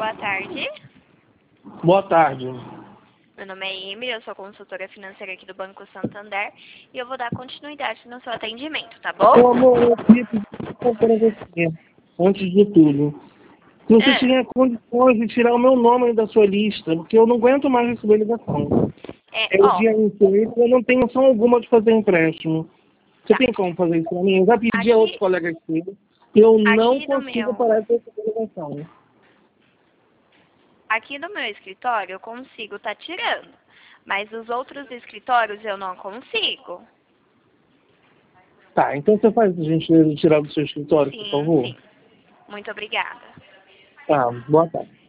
Boa tarde. Boa tarde. Meu nome é Emily, eu sou consultora financeira aqui do Banco Santander e eu vou dar continuidade no seu atendimento, tá bom? Meu amor, eu queria pedir para você, antes de tudo, se você tinha condições de tirar o meu nome da sua lista, porque eu não aguento mais receber ligação. É o dia inteiro e eu não tenho noção alguma de fazer empréstimo. Você tem como fazer isso para mim? Eu já pedi a outros colegas seus e eu não consigo parar de receber ligação. Aqui no meu escritório eu consigo estar tirando, mas os outros escritórios eu não consigo. Tá, então você faz a gentileza de tirar do seu escritório, por favor? Sim. Muito obrigada. Tá, boa tarde.